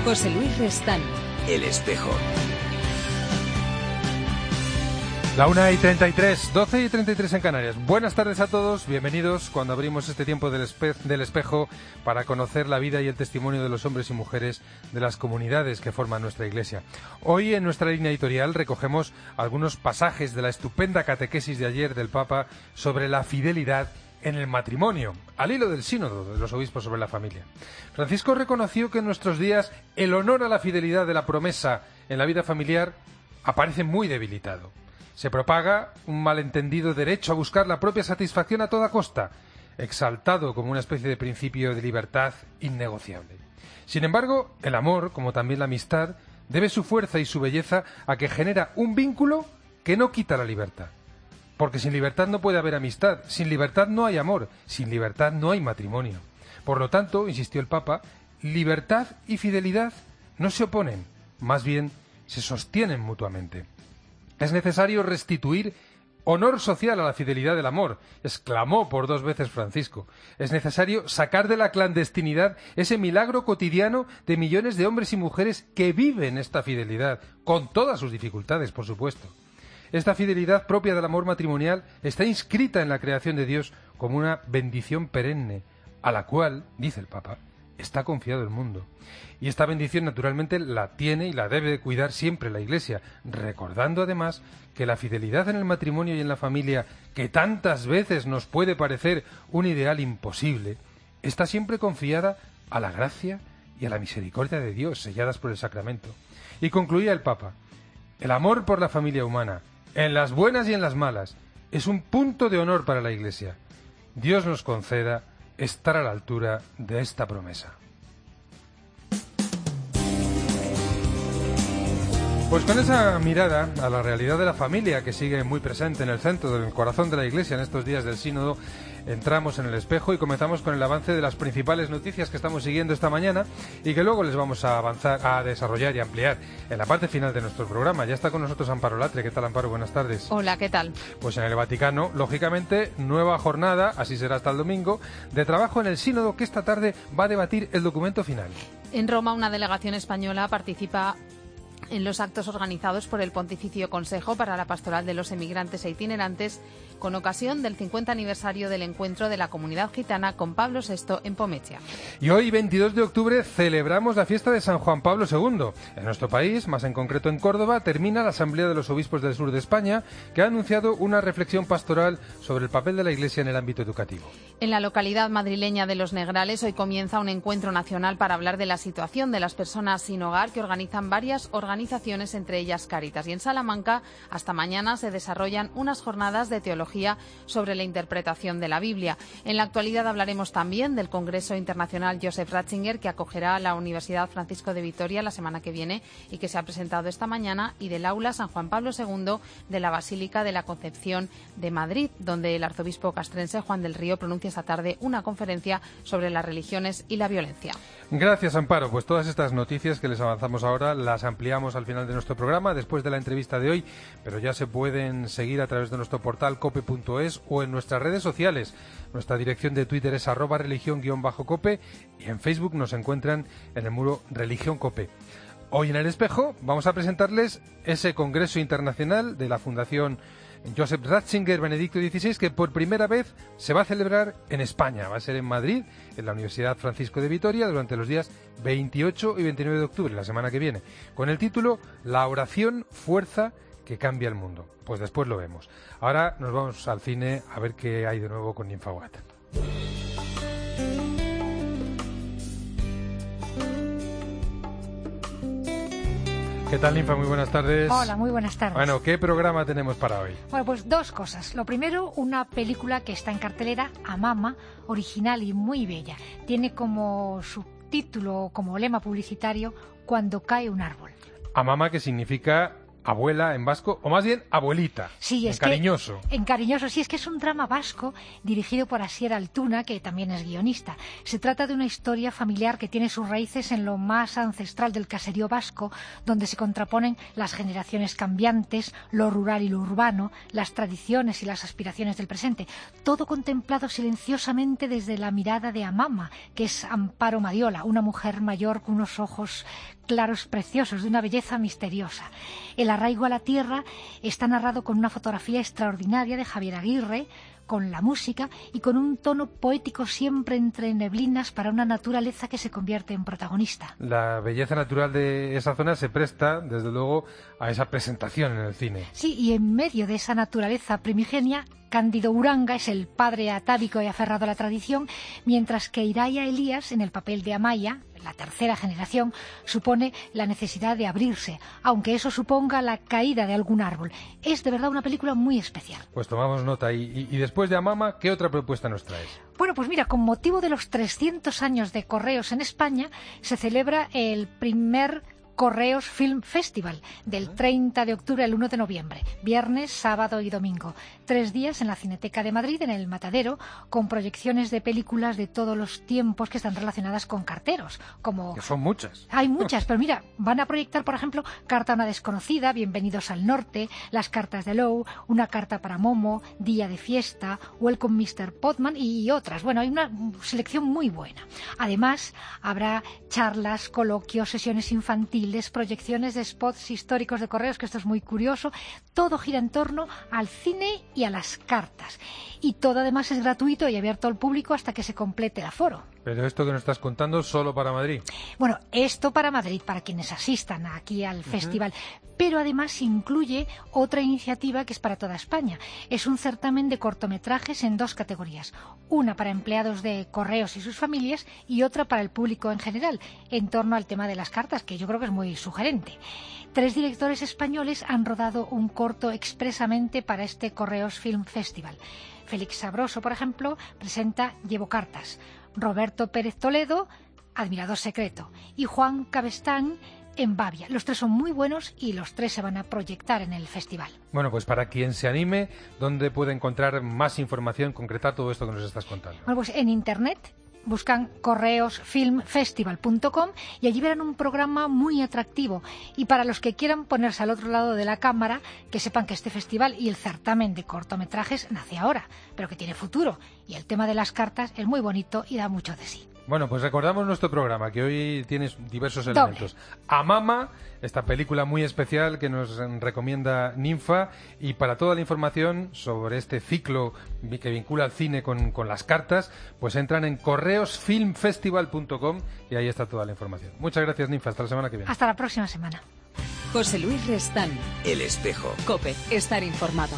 José Luis Restán. El Espejo. La 1:33, 12:33 en Canarias. Buenas tardes a todos, bienvenidos cuando abrimos este tiempo del espejo para conocer la vida y el testimonio de los hombres y mujeres de las comunidades que forman nuestra Iglesia. Hoy en nuestra línea editorial recogemos algunos pasajes de la estupenda catequesis de ayer del Papa sobre la fidelidad en el matrimonio, al hilo del sínodo de los obispos sobre la familia. Francisco reconoció que en nuestros días el honor a la fidelidad de la promesa en la vida familiar aparece muy debilitado. Se propaga un malentendido derecho a buscar la propia satisfacción a toda costa, exaltado como una especie de principio de libertad innegociable. Sin embargo, el amor, como también la amistad, debe su fuerza y su belleza a que genera un vínculo que no quita la libertad. Porque sin libertad no puede haber amistad, sin libertad no hay amor, sin libertad no hay matrimonio. Por lo tanto, insistió el Papa, libertad y fidelidad no se oponen, más bien se sostienen mutuamente. Es necesario restituir honor social a la fidelidad del amor, exclamó por 2 veces Francisco. Es necesario sacar de la clandestinidad ese milagro cotidiano de millones de hombres y mujeres que viven esta fidelidad, con todas sus dificultades, por supuesto. Esta fidelidad propia del amor matrimonial está inscrita en la creación de Dios como una bendición perenne, a la cual, dice el Papa, está confiado el mundo. Y esta bendición naturalmente la tiene y la debe de cuidar siempre la Iglesia, recordando además que la fidelidad en el matrimonio y en la familia, que tantas veces nos puede parecer un ideal imposible, está siempre confiada a la gracia y a la misericordia de Dios, selladas por el sacramento. Y concluía el Papa, el amor por la familia humana, en las buenas y en las malas, es un punto de honor para la Iglesia. Dios nos conceda estar a la altura de esta promesa. Pues con esa mirada a la realidad de la familia que sigue muy presente en el centro del corazón de la Iglesia en estos días del sínodo, entramos en el espejo y comenzamos con el avance de las principales noticias que estamos siguiendo esta mañana y que luego les vamos a avanzar, a desarrollar y ampliar en la parte final de nuestro programa. Ya está con nosotros Amparo Latre. ¿Qué tal, Amparo? Buenas tardes. Hola, ¿qué tal? Pues en el Vaticano, lógicamente, nueva jornada, así será hasta el domingo, de trabajo en el sínodo que esta tarde va a debatir el documento final. En Roma, una delegación española participa en los actos organizados por el Pontificio Consejo para la Pastoral de los Emigrantes e Itinerantes con ocasión del 50 aniversario del encuentro de la comunidad gitana con Pablo VI en Pomezia. Y hoy, 22 de octubre, celebramos la fiesta de San Juan Pablo II. En nuestro país, más en concreto en Córdoba, termina la Asamblea de los Obispos del Sur de España, que ha anunciado una reflexión pastoral sobre el papel de la Iglesia en el ámbito educativo. En la localidad madrileña de Los Negrales, hoy comienza un encuentro nacional para hablar de la situación de las personas sin hogar que organizan varias organizaciones, entre ellas Cáritas. Y en Salamanca, hasta mañana, se desarrollan unas jornadas de teología sobre la interpretación de la Biblia. En la actualidad hablaremos también del Congreso Internacional Joseph Ratzinger, que acogerá la Universidad Francisco de Vitoria la semana que viene y que se ha presentado esta mañana, y del aula San Juan Pablo II de la Basílica de la Concepción de Madrid, donde el arzobispo castrense Juan del Río pronuncia esta tarde una conferencia sobre las religiones y la violencia. Gracias, Amparo. Pues todas estas noticias que les avanzamos ahora las ampliamos al final de nuestro programa, después de la entrevista de hoy, pero ya se pueden seguir a través de nuestro portal cope.es o en nuestras redes sociales. Nuestra dirección de Twitter es @religión_cope y en Facebook nos encuentran en el muro Religión Cope. Hoy en El Espejo vamos a presentarles ese Congreso Internacional de la Fundación Joseph Ratzinger Benedicto XVI, que por primera vez se va a celebrar en España. Va a ser en Madrid, en la Universidad Francisco de Vitoria, durante los días 28 y 29 de octubre, la semana que viene, con el título La oración, fuerza que cambia el mundo. Pues después lo vemos. Ahora nos vamos al cine a ver qué hay de nuevo con Ninfagat. ¿Qué tal, Ninfa? Muy buenas tardes. Hola, muy buenas tardes. Bueno, ¿qué programa tenemos para hoy? Bueno, pues 2 cosas. Lo primero, una película que está en cartelera, Amama, original y muy bella. Tiene como subtítulo, como lema publicitario, Cuando cae un árbol. Amama, que significa abuela en vasco, o más bien abuelita, sí, en cariñoso. En cariñoso, sí, es que es un drama vasco dirigido por Asier Altuna, que también es guionista. Se trata de una historia familiar que tiene sus raíces en lo más ancestral del caserío vasco, donde se contraponen las generaciones cambiantes, lo rural y lo urbano, las tradiciones y las aspiraciones del presente. Todo contemplado silenciosamente desde la mirada de Amama, que es Amparo Madiola, una mujer mayor con unos ojos claros preciosos, de una belleza misteriosa. El arraigo a la tierra está narrado con una fotografía extraordinaria de Javier Aguirre, con la música y con un tono poético siempre entre neblinas para una naturaleza que se convierte en protagonista. La belleza natural de esa zona se presta, desde luego, a esa presentación en el cine. Sí, y en medio de esa naturaleza primigenia, Cándido Uranga es el padre atávico y aferrado a la tradición, mientras que Iráia Elías, en el papel de Amaya, la tercera generación, supone la necesidad de abrirse, aunque eso suponga la caída de algún árbol. Es de verdad una película muy especial. Pues tomamos nota. Y después de Amama, ¿qué otra propuesta nos traes? Bueno, pues mira, con motivo de los 300 años de Correos en España, se celebra el primer Correos Film Festival, del 30 de octubre al 1 de noviembre, viernes, sábado y domingo. 3 días en la Cineteca de Madrid, en el Matadero, con proyecciones de películas de todos los tiempos que están relacionadas con carteros. Como... Que son muchas. Hay muchas, pero mira, van a proyectar, por ejemplo, Carta a una desconocida, Bienvenidos al Norte, Las cartas de Lowe, Una carta para Momo, Día de fiesta, Welcome Mr. Potman y otras. Bueno, hay una selección muy buena. Además, habrá charlas, coloquios, sesiones infantiles, proyecciones de spots históricos de Correos, que esto es muy curioso. Todo gira en torno al cine y a las cartas. Y todo además es gratuito y abierto al público hasta que se complete el aforo. Pero esto que nos estás contando solo para Madrid. Bueno, esto para Madrid, para quienes asistan aquí al festival. Pero además incluye otra iniciativa que es para toda España. Es un certamen de cortometrajes en 2 categorías. Una para empleados de Correos y sus familias y otra para el público en general, en torno al tema de las cartas, que yo creo que es muy sugerente. 3 directores españoles han rodado un corto expresamente para este Correos Film Festival. Félix Sabroso, por ejemplo, presenta Llevo cartas. Roberto Pérez Toledo, Admirador secreto. Y Juan Cabestán, En Bavia. Los 3 son muy buenos y los 3 se van a proyectar en el festival. Bueno, pues para quien se anime, ¿dónde puede encontrar más información, concretar todo esto que nos estás contando? Bueno, pues en Internet buscan correosfilmfestival.com y allí verán un programa muy atractivo. Y para los que quieran ponerse al otro lado de la cámara, que sepan que este festival y el certamen de cortometrajes nace ahora, pero que tiene futuro. Y el tema de las cartas es muy bonito y da mucho de sí. Bueno, pues recordamos nuestro programa, que hoy tienes diversos elementos. Amama, esta película muy especial que nos recomienda Ninfa, y para toda la información sobre este ciclo que vincula al cine con las cartas, pues entran en correosfilmfestival.com y ahí está toda la información. Muchas gracias, Ninfa. Hasta la semana que viene. Hasta la próxima semana. José Luis Restán. El Espejo. COPE. Estar informado.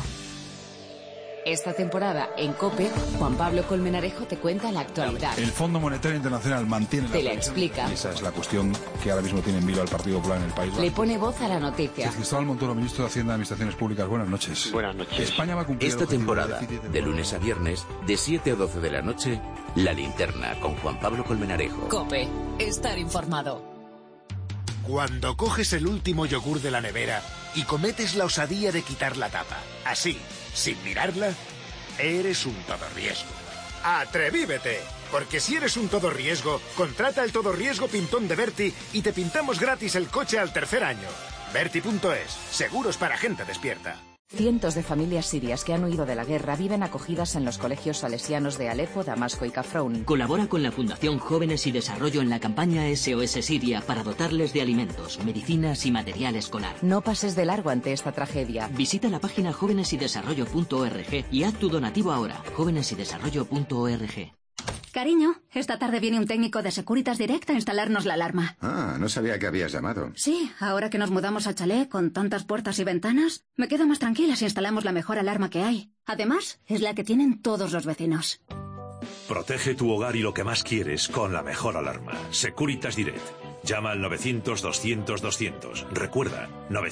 Esta temporada, en COPE, Juan Pablo Colmenarejo te cuenta la actualidad. El Fondo Monetario Internacional mantiene... Te la explica. Esa es la cuestión que ahora mismo tiene en vilo al Partido Popular en el País Vasco. Le pone voz a la noticia. Cristóbal Montoro, ministro de Hacienda y Administraciones Públicas. Buenas noches. Buenas noches. España va a cumplir Esta temporada, de lunes a viernes, de 7 a 12 de la noche, La Linterna, con Juan Pablo Colmenarejo. COPE. Estar informado. Cuando coges el último yogur de la nevera y cometes la osadía de quitar la tapa, así, sin mirarla... Eres un todorriesgo. ¡Atrevívete! Porque si eres un todorriesgo, contrata el todorriesgo pintón de Berti y te pintamos gratis el coche al 3er año. Berti.es. Seguros para gente despierta. Cientos de familias sirias que han huido de la guerra viven acogidas en los colegios salesianos de Alepo, Damasco y Kafroun. Colabora con la Fundación Jóvenes y Desarrollo en la campaña SOS Siria para dotarles de alimentos, medicinas y material escolar. No pases de largo ante esta tragedia. Visita la página jóvenesydesarrollo.org y haz tu donativo ahora. jóvenesydesarrollo.org. Cariño, esta tarde viene un técnico de Securitas Direct a instalarnos la alarma. Ah, no sabía que habías llamado. Sí, ahora que nos mudamos al chalet con tantas puertas y ventanas, me quedo más tranquila si instalamos la mejor alarma que hay. Además, es la que tienen todos los vecinos. Protege tu hogar y lo que más quieres con la mejor alarma. Securitas Direct. Llama al 900-200-200. Recuerda,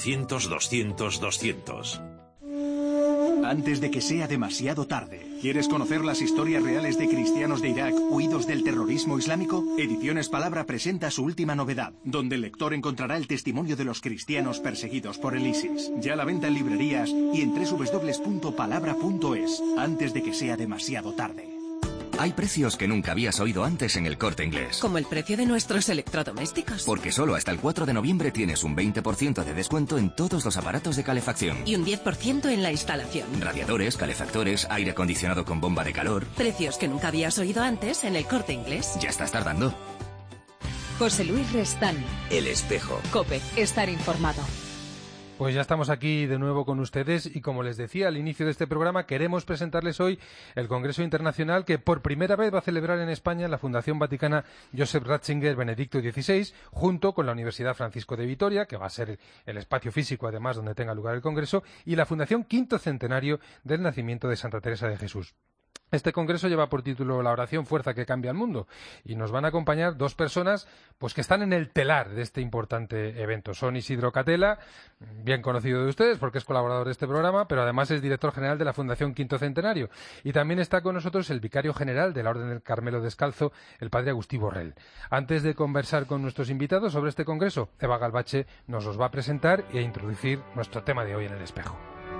900-200-200. Antes de que sea demasiado tarde. ¿Quieres conocer las historias reales de cristianos de Irak huidos del terrorismo islámico? Ediciones Palabra presenta su última novedad, donde el lector encontrará el testimonio de los cristianos perseguidos por el ISIS. Ya a la venta en librerías y en www.palabra.es. Antes de que sea demasiado tarde. Hay precios que nunca habías oído antes en El Corte Inglés. Como el precio de nuestros electrodomésticos. Porque solo hasta el 4 de noviembre tienes un 20% de descuento en todos los aparatos de calefacción. Y un 10% en la instalación. Radiadores, calefactores, aire acondicionado con bomba de calor. Precios que nunca habías oído antes en El Corte Inglés. ¿Ya estás tardando? José Luis Restán. El Espejo. COPE. Estar informado. Pues ya estamos aquí de nuevo con ustedes y como les decía al inicio de este programa, queremos presentarles hoy el Congreso Internacional que por primera vez va a celebrar en España la Fundación Vaticana Joseph Ratzinger Benedicto XVI, junto con la Universidad Francisco de Vitoria, que va a ser el espacio físico además donde tenga lugar el Congreso, y la Fundación Quinto Centenario del Nacimiento de Santa Teresa de Jesús. Este congreso lleva por título La oración fuerza que cambia el mundo y nos van a acompañar dos personas pues que están en el telar de este importante evento. Son Isidro Catela, bien conocido de ustedes porque es colaborador de este programa, pero además es director general de la Fundación Quinto Centenario. Y también está con nosotros el vicario general de la Orden del Carmelo Descalzo, el padre Agustí Borrell. Antes de conversar con nuestros invitados sobre este congreso, Eva Galbache nos los va a presentar y a introducir nuestro tema de hoy en el espejo.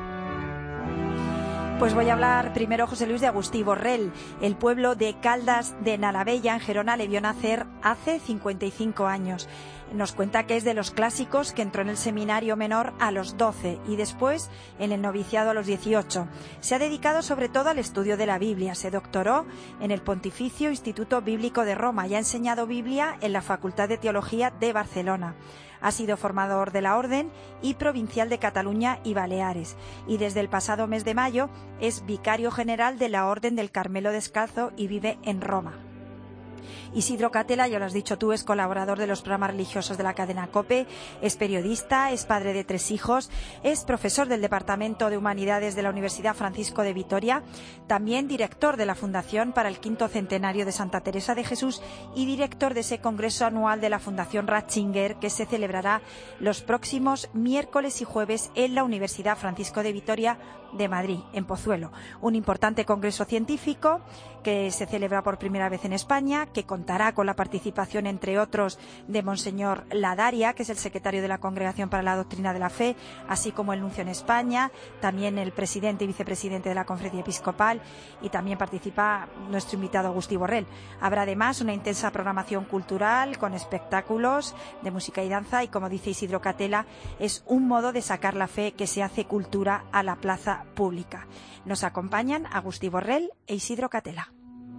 Pues voy a hablar primero, José Luis, de Agustí Borrell. El pueblo de Caldas de Nalavella, en Gerona, le vio nacer hace 55 años. Nos cuenta que es de los clásicos, que entró en el seminario menor a los 12 y después en el noviciado a los 18. Se ha dedicado sobre todo al estudio de la Biblia. Se doctoró en el Pontificio Instituto Bíblico de Roma y ha enseñado Biblia en la Facultad de Teología de Barcelona. Ha sido formador de la Orden y provincial de Cataluña y Baleares. Y desde el pasado mes de mayo es vicario general de la Orden del Carmelo Descalzo y vive en Roma. Isidro Catela, ya lo has dicho tú, es colaborador de los programas religiosos de la cadena COPE, es periodista, es padre de 3 hijos, es profesor del Departamento de Humanidades de la Universidad Francisco de Vitoria, también director de la Fundación para el Quinto Centenario de Santa Teresa de Jesús y director de ese congreso anual de la Fundación Ratzinger que se celebrará los próximos miércoles y jueves en la Universidad Francisco de Vitoria de Madrid, en Pozuelo. Un importante congreso científico que se celebra por primera vez en España, que contará con la participación, entre otros, de Monseñor Ladaria, que es el secretario de la Congregación para la Doctrina de la Fe, así como el nuncio en España, también el presidente y vicepresidente de la Conferencia Episcopal, y también participa nuestro invitado Agustí Borrell. Habrá además una intensa programación cultural con espectáculos de música y danza y, como dice Isidro Catela, es un modo de sacar la fe que se hace cultura a la plaza pública. Nos acompañan Agustí Borrell e Isidro Catela.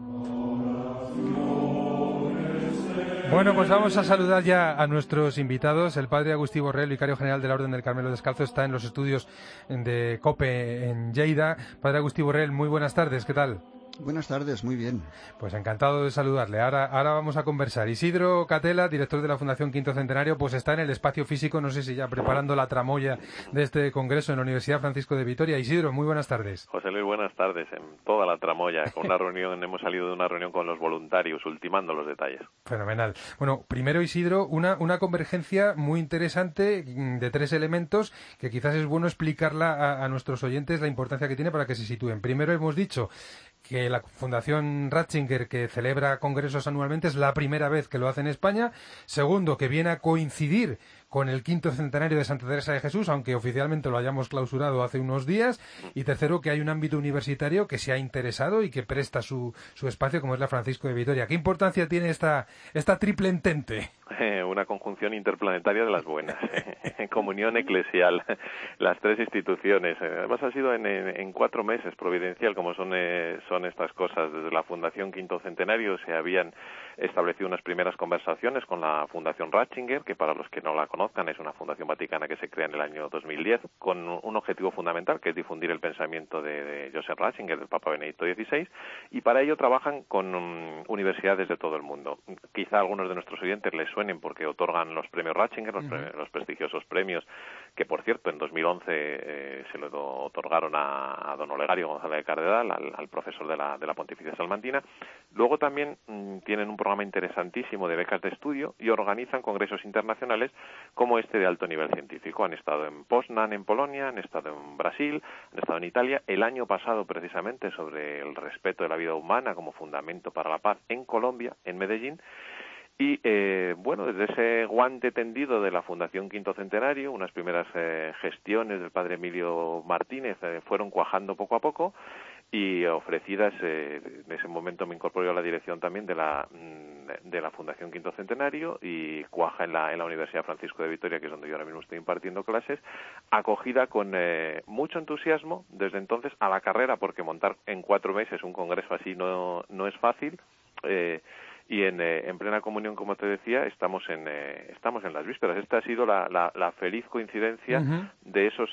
Bueno, pues vamos a saludar ya a nuestros invitados. El padre Agustí Borrell, vicario general de la Orden del Carmelo Descalzo, está en los estudios de COPE en Lleida. Padre Agustí Borrell, muy buenas tardes, ¿qué tal? Buenas tardes, muy bien. Pues encantado de saludarle. Ahora vamos a conversar. Isidro Catela, director de la Fundación Quinto Centenario, pues está en el espacio físico, no sé si ya preparando la tramoya de este congreso en la Universidad Francisco de Vitoria. Isidro, muy buenas tardes. José Luis, buenas tardes. En toda la tramoya, con una reunión, hemos salido de una reunión con los voluntarios, ultimando los detalles. Fenomenal. Bueno, primero, Isidro, una convergencia muy interesante de 3 elementos que quizás es bueno explicarla a nuestros oyentes la importancia que tiene para que se sitúen. Primero, hemos dicho que la Fundación Ratzinger, que celebra congresos anualmente, es la primera vez que lo hace en España. Segundo, que viene a coincidir con el quinto centenario de Santa Teresa de Jesús, aunque oficialmente lo hayamos clausurado hace unos días. Y tercero, que hay un ámbito universitario que se ha interesado y que presta su espacio, como es la Francisco de Vitoria. ¿Qué importancia tiene esta triple entente? Una conjunción interplanetaria de las buenas. Comunión eclesial, las 3 instituciones. Además ha sido en 4 meses, providencial, como son estas cosas. Desde la Fundación Quinto Centenario se habían establecido unas primeras conversaciones con la Fundación Ratzinger, que para los que no la conozcan es una fundación vaticana que se crea en el año 2010 con un objetivo fundamental, que es difundir el pensamiento de Joseph Ratzinger, del Papa Benedicto XVI, y para ello trabajan con universidades de todo el mundo. Quizá a algunos de nuestros oyentes les suenen porque otorgan los premios Ratzinger, los prestigiosos premios que, por cierto, en 2011 se lo otorgaron a don Olegario González de Cardenal, al profesor de la Pontificia Salmantina. Luego también tienen un programa interesantísimo de becas de estudio y organizan congresos internacionales como este de alto nivel científico. Han estado en Poznan, en Polonia, han estado en Brasil, han estado en Italia. El año pasado, precisamente, sobre el respeto de la vida humana como fundamento para la paz en Colombia, en Medellín. Y, desde ese guante tendido de la Fundación Quinto Centenario, unas primeras gestiones del padre Emilio Martínez fueron cuajando poco a poco y ofrecidas, en ese momento me incorporé a la dirección también de la Fundación Quinto Centenario y cuaja en la Universidad Francisco de Vitoria, que es donde yo ahora mismo estoy impartiendo clases, acogida con mucho entusiasmo desde entonces a la carrera, porque montar en 4 meses un congreso así no es fácil. y en plena comunión, como te decía, estamos en las vísperas. Esta ha sido la feliz coincidencia de esos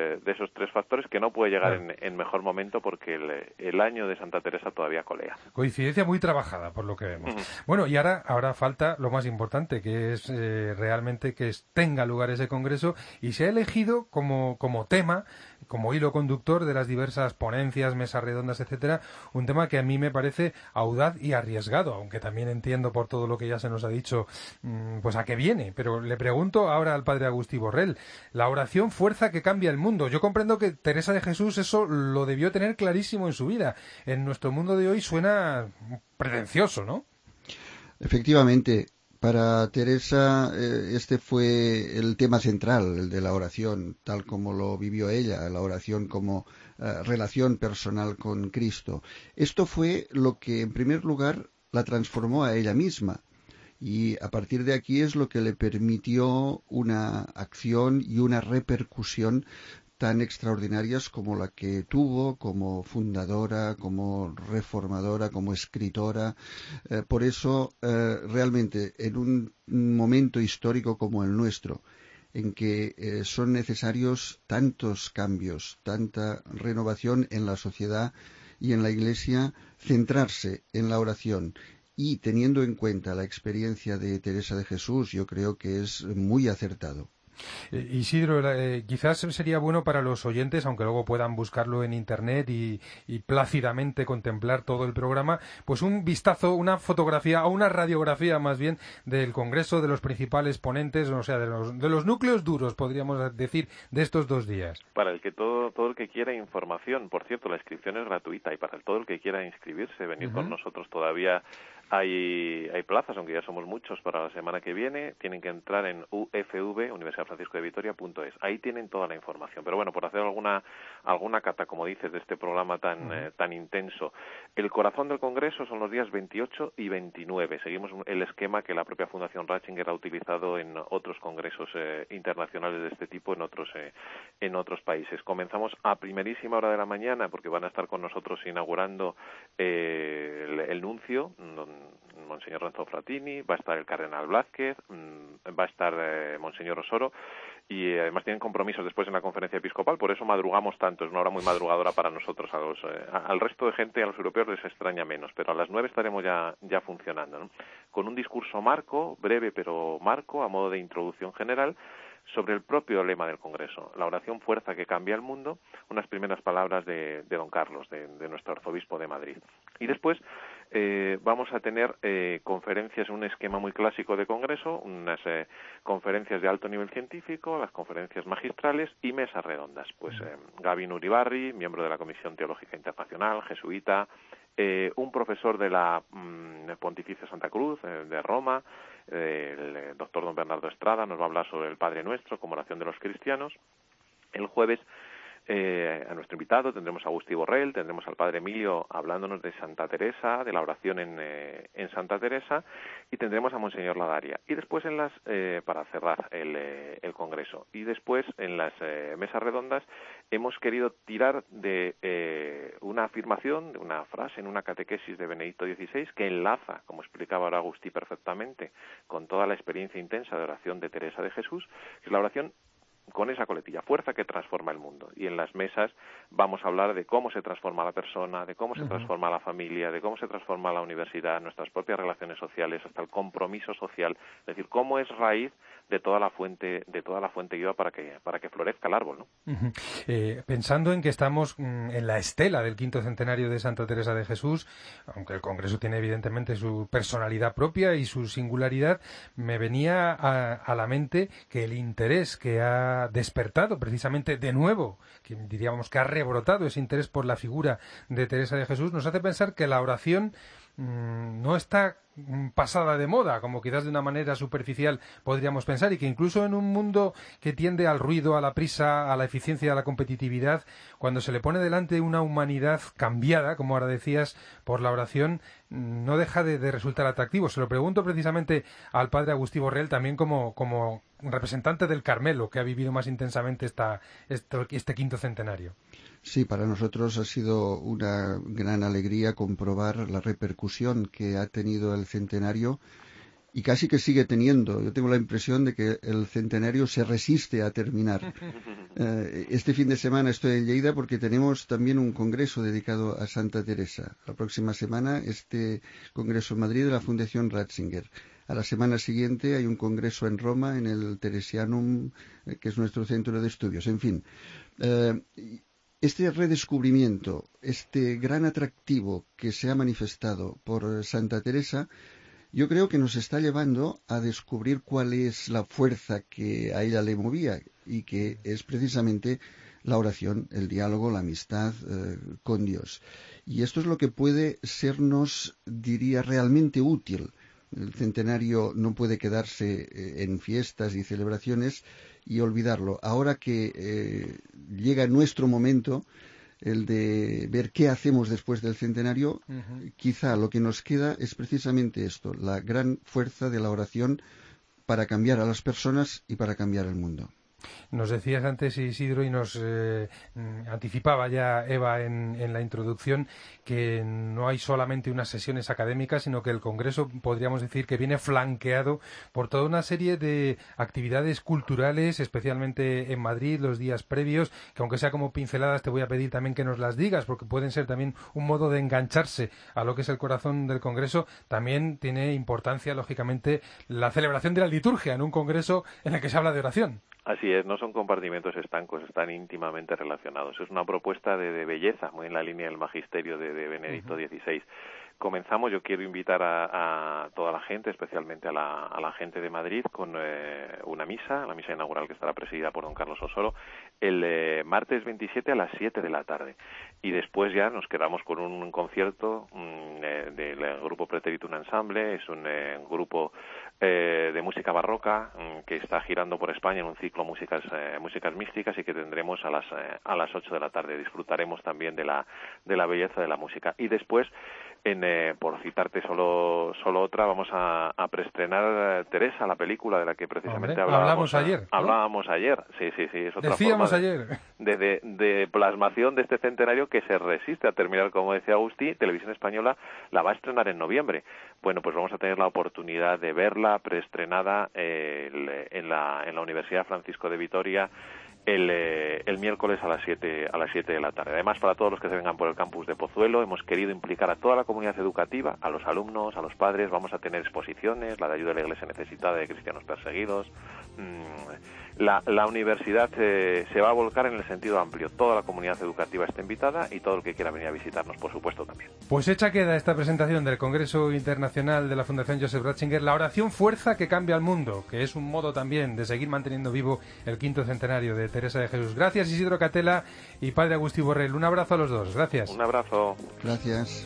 3 factores, que no puede llegar en mejor momento, porque el año de Santa Teresa todavía colea. Coincidencia muy trabajada, por lo que vemos. Bueno, y ahora falta lo más importante, que es realmente que tenga lugar ese congreso, y se ha elegido como tema, como hilo conductor de las diversas ponencias, mesas redondas, etcétera, un tema que a mí me parece audaz y arriesgado, aunque también entiendo, por todo lo que ya se nos ha dicho, pues a qué viene. Pero le pregunto ahora al padre Agustí Borrell, la oración fuerza que cambia el mundo. Yo comprendo que Teresa de Jesús eso lo debió tener clarísimo en su vida. En nuestro mundo de hoy suena pretencioso, ¿no? Efectivamente. Para Teresa este fue el tema central, el de la oración, tal como lo vivió ella, la oración como relación personal con Cristo. Esto fue lo que, en primer lugar, la transformó a ella misma, y a partir de aquí es lo que le permitió una acción y una repercusión tan extraordinarias como la que tuvo como fundadora, como reformadora, como escritora. Por eso, realmente, en un momento histórico como el nuestro, en que son necesarios tantos cambios, tanta renovación en la sociedad y en la Iglesia, centrarse en la oración y teniendo en cuenta la experiencia de Teresa de Jesús, yo creo que es muy acertado. Isidro, quizás sería bueno para los oyentes, aunque luego puedan buscarlo en internet y plácidamente contemplar todo el programa, pues un vistazo, una fotografía o una radiografía más bien del Congreso, de los principales ponentes, o sea, de los núcleos duros, podríamos decir, de estos 2 días. Para el que todo el que quiera información, por cierto, la inscripción es gratuita, y para todo el que quiera inscribirse, venir con nosotros, todavía hay plazas, aunque ya somos muchos, para la semana que viene. Tienen que entrar en UFV, Universidad Francisco de Vitoria.es. Ahí tienen toda la información. Pero bueno, por hacer alguna cata, como dices, de este programa tan intenso. El corazón del Congreso son los días 28 y 29. Seguimos el esquema que la propia Fundación Ratzinger ha utilizado en otros congresos internacionales de este tipo en otros países. Comenzamos a primerísima hora de la mañana, porque van a estar con nosotros inaugurando el nuncio, Monseñor Renzo Fratini, va a estar el Cardenal Blázquez, va a estar Monseñor Osoro, y además tienen compromisos después en la conferencia episcopal, por eso madrugamos tanto, es una hora muy madrugadora para nosotros. Al resto de gente, a los europeos les extraña menos, pero a las 9 estaremos ya funcionando, ¿no? Con un discurso marco, breve pero marco, a modo de introducción general, sobre el propio lema del Congreso, la oración fuerza que cambia el mundo, unas primeras palabras de don Carlos, de nuestro arzobispo de Madrid. Y después vamos a tener conferencias, un esquema muy clásico de Congreso, unas conferencias de alto nivel científico, las conferencias magistrales y mesas redondas. Pues Gavin Uribarri, miembro de la Comisión Teológica Internacional, jesuita, un profesor de la Pontificia Santa Cruz de Roma, el doctor don Bernardo Estrada, nos va a hablar sobre el Padre Nuestro como oración de los cristianos. El jueves a nuestro invitado tendremos a Agustí Borrell, tendremos al Padre Emilio hablándonos de Santa Teresa, de la oración en Santa Teresa, y tendremos a Monseñor Ladaria. Y después para cerrar el Congreso, y después en las mesas redondas hemos querido tirar de una afirmación, de una frase en una catequesis de Benedicto XVI que enlaza, como explicaba ahora Agustí perfectamente, con toda la experiencia intensa de oración de Teresa de Jesús, que es la oración con esa coletilla, fuerza que transforma el mundo. Y en las mesas vamos a hablar de cómo se transforma la persona, de cómo se transforma la familia, de cómo se transforma la universidad, nuestras propias relaciones sociales, hasta el compromiso social, es decir, cómo es raíz de toda la fuente viva para que florezca el árbol, ¿no? Pensando en que estamos en la estela del 5º centenario de Santa Teresa de Jesús, aunque el Congreso tiene evidentemente su personalidad propia y su singularidad, me venía a la mente que el interés que ha despertado precisamente de nuevo, que diríamos que ha rebrotado ese interés por la figura de Teresa de Jesús, nos hace pensar que la oración no está pasada de moda, como quizás de una manera superficial podríamos pensar, y que incluso en un mundo que tiende al ruido, a la prisa, a la eficiencia, a la competitividad, cuando se le pone delante una humanidad cambiada, como ahora decías, por la oración, no deja de resultar atractivo. Se lo pregunto precisamente al padre Agustí Borrell, también como representante del Carmelo, que ha vivido más intensamente este 5º centenario. Sí, para nosotros ha sido una gran alegría comprobar la repercusión que ha tenido el centenario y casi que sigue teniendo. Yo tengo la impresión de que el centenario se resiste a terminar. Este fin de semana estoy en Lleida porque tenemos también un congreso dedicado a Santa Teresa. La próxima semana este congreso en Madrid de la Fundación Ratzinger. A la semana siguiente hay un congreso en Roma, en el Teresianum, que es nuestro centro de estudios. En fin, este redescubrimiento, este gran atractivo que se ha manifestado por Santa Teresa, yo creo que nos está llevando a descubrir cuál es la fuerza que a ella le movía y que es precisamente la oración, el diálogo, la amistad con Dios. Y esto es lo que puede sernos, diría, realmente útil. El centenario no puede quedarse en fiestas y celebraciones y olvidarlo. Ahora que llega nuestro momento, el de ver qué hacemos después del centenario, quizá lo que nos queda es precisamente esto, la gran fuerza de la oración para cambiar a las personas y para cambiar el mundo. Nos decías antes, Isidro, y nos anticipaba ya Eva en la introducción, que no hay solamente unas sesiones académicas, sino que el Congreso, podríamos decir, que viene flanqueado por toda una serie de actividades culturales, especialmente en Madrid, los días previos, que aunque sea como pinceladas, te voy a pedir también que nos las digas, porque pueden ser también un modo de engancharse a lo que es el corazón del Congreso. También tiene importancia, lógicamente, la celebración de la liturgia en un Congreso en el que se habla de oración. Así es, no son compartimentos estancos, están íntimamente relacionados. Es una propuesta de belleza, muy en la línea del magisterio de Benedicto XVI. Comenzamos, yo quiero invitar a toda la gente, especialmente a la gente de Madrid, con una misa, la misa inaugural que estará presidida por don Carlos Osoro, el martes 27 a las 7 de la tarde. Y después ya nos quedamos con un concierto del grupo Preteritum Ensemble, es un grupo de música barroca que está girando por España en un ciclo músicas místicas y que tendremos a las 8 de la tarde. Disfrutaremos también de la belleza de la música. Y después, por citarte solo otra, vamos a preestrenar Teresa, la película de la que precisamente hablábamos ayer. Hablábamos ayer, sí, es otra Decíamos forma ayer. De plasmación de este centenario que se resiste a terminar, como decía Agustí. Televisión Española la va a estrenar en noviembre. Bueno, pues vamos a tener la oportunidad de verla preestrenada en la Universidad Francisco de Vitoria el miércoles a las 7 de la tarde. Además, para todos los que se vengan por el campus de Pozuelo, hemos querido implicar a toda la comunidad educativa, a los alumnos, a los padres. Vamos a tener exposiciones, la de ayuda a la Iglesia necesitada de cristianos perseguidos. La universidad se va a volcar en el sentido amplio. Toda la comunidad educativa está invitada y todo el que quiera venir a visitarnos, por supuesto, también. Pues hecha queda esta presentación del Congreso Internacional de la Fundación Joseph Ratzinger, la oración fuerza que cambia el mundo, que es un modo también de seguir manteniendo vivo el 5º centenario de Teresa de Jesús. Gracias, Isidro Catela y Padre Agustí Borrell. Un abrazo a los dos. Gracias. Un abrazo. Gracias.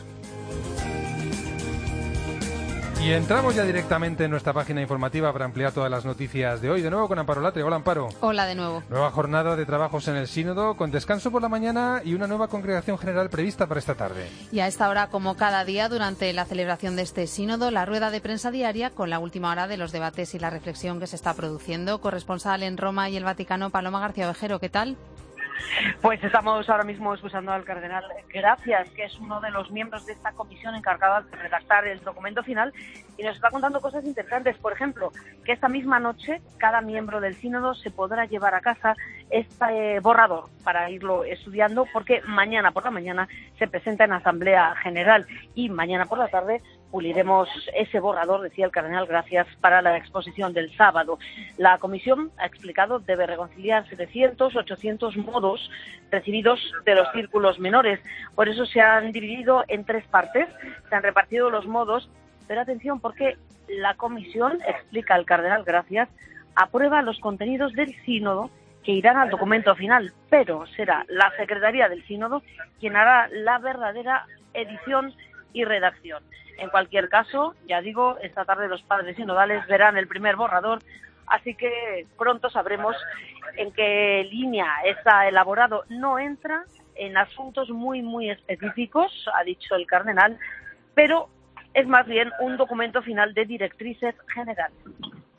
Y entramos ya directamente en nuestra página informativa para ampliar todas las noticias de hoy. De nuevo con Amparo Latre. Hola, Amparo. Hola de nuevo. Nueva jornada de trabajos en el Sínodo, con descanso por la mañana y una nueva congregación general prevista para esta tarde. Y a esta hora, como cada día, durante la celebración de este Sínodo, la rueda de prensa diaria con la última hora de los debates y la reflexión que se está produciendo. Corresponsal en Roma y el Vaticano, Paloma García Ovejero, ¿qué tal? Pues estamos ahora mismo escuchando al cardenal Gracias, que es uno de los miembros de esta comisión encargada de redactar el documento final, y nos está contando cosas interesantes. Por ejemplo, que esta misma noche cada miembro del sínodo se podrá llevar a casa este borrador para irlo estudiando, porque mañana por la mañana se presenta en Asamblea General y mañana por la tarde puliremos ese borrador, decía el cardenal Gracias, para la exposición del sábado. La comisión, ha explicado, debe reconciliar 700, 800 modos recibidos de los círculos menores. Por eso se han dividido en 3 partes, se han repartido los modos, pero atención, porque la comisión, explica el cardenal Gracias, aprueba los contenidos del sínodo que irán al documento final, pero será la Secretaría del Sínodo quien hará la verdadera edición y redacción. En cualquier caso, ya digo, esta tarde los padres sinodales verán el primer borrador, así que pronto sabremos en qué línea está elaborado. No entra en asuntos muy específicos, ha dicho el cardenal, pero es más bien un documento final de directrices generales.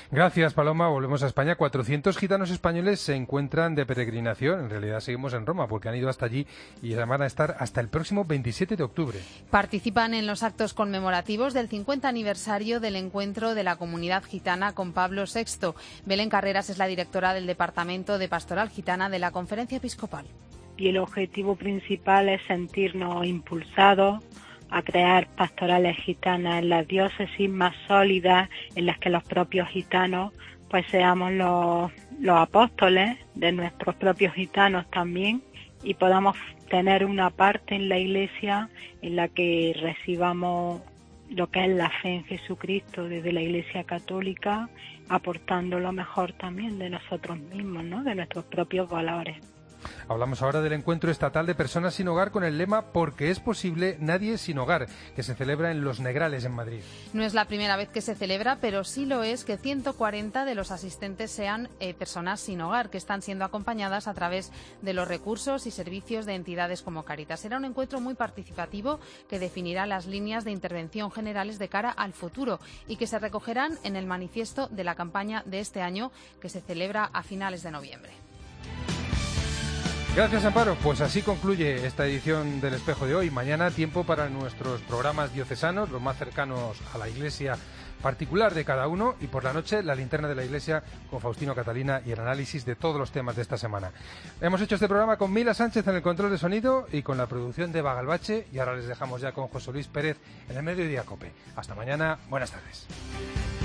Gracias, Paloma. Volvemos a España. 400 gitanos españoles se encuentran de peregrinación. En realidad seguimos en Roma porque han ido hasta allí y van a estar hasta el próximo 27 de octubre. Participan en los actos conmemorativos del 50 aniversario del encuentro de la comunidad gitana con Pablo VI. Belén Carreras es la directora del Departamento de Pastoral Gitana de la Conferencia Episcopal. Y el objetivo principal es sentirnos impulsados a crear pastorales gitanas en las diócesis más sólidas, en las que los propios gitanos pues seamos los apóstoles de nuestros propios gitanos también, y podamos tener una parte en la Iglesia en la que recibamos lo que es la fe en Jesucristo desde la Iglesia Católica, aportando lo mejor también de nosotros mismos, ¿no?, de nuestros propios valores. Hablamos ahora del Encuentro Estatal de Personas Sin Hogar con el lema Porque es posible, nadie sin hogar, que se celebra en Los Negrales, en Madrid. No es la primera vez que se celebra, pero sí lo es que 140 de los asistentes sean personas sin hogar, que están siendo acompañadas a través de los recursos y servicios de entidades como Cáritas. Será un encuentro muy participativo que definirá las líneas de intervención generales de cara al futuro y que se recogerán en el manifiesto de la campaña de este año, que se celebra a finales de noviembre. Gracias, Amparo. Pues así concluye esta edición del Espejo de hoy. Mañana tiempo para nuestros programas diocesanos, los más cercanos a la Iglesia particular de cada uno, y por la noche la linterna de la Iglesia con Faustino Catalina y el análisis de todos los temas de esta semana. Hemos hecho este programa con Mila Sánchez en el control de sonido y con la producción de Eva Galvache, y ahora les dejamos ya con José Luis Pérez en el Mediodía COPE. Hasta mañana, buenas tardes.